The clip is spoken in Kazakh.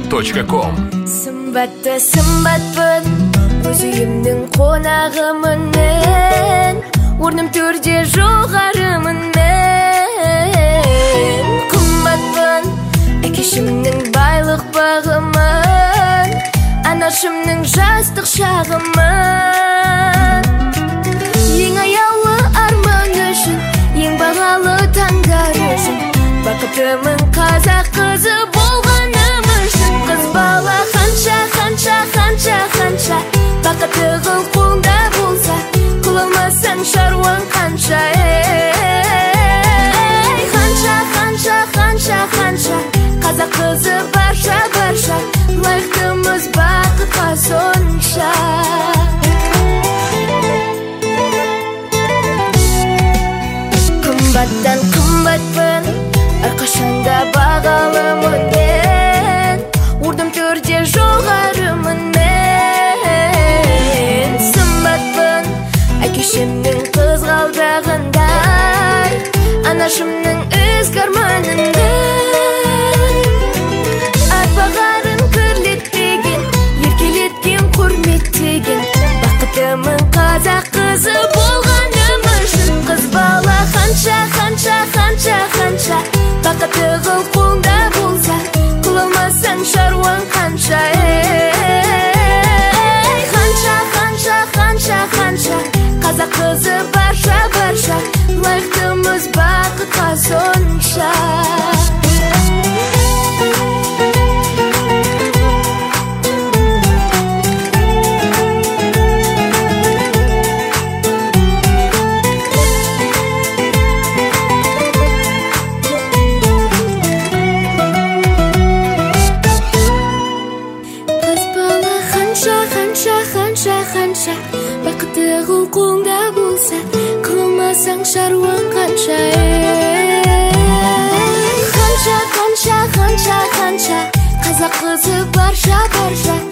gmail.com. Сымбатты сымбатпын, өз үйімнің қонағымын мен, орным төрде жоғарымын мен. Қымбатпын, әкешімнің байлық бағымын, анашымның жастық шағымын. Ең аяулы арман үшін, ең бағалы таңдар үшін, бақытымын қазақ қызы болғаным үшін. Қыз бала қанша бақытығың қолда болса, қылмасаң шаруаң қанша. Қанша қазақ қызы барша лайықтымыз бақытқа сонша. Қымбаттан қымбатпын, әрқашанда бағалымын мен, орным төрде жоғарымын мен. Сымбатпын, әкешімнің қызғалдағындай, анашымның ізгі арманындай. Ат бағарын кірлетпеген, еркелеткен құрметтеген, бақытымын қазақ қызы болғаным үшін. Қыз бала қанша бақытығың қолда болса, қылмасаң шаруаң қанша. Қанша қазақ қызы барша лайықтымыз бақытқа сонша. Қанша бақытығың қолда болса, қылмасаң шаруаң қанша. Қанша қазақ қызы барша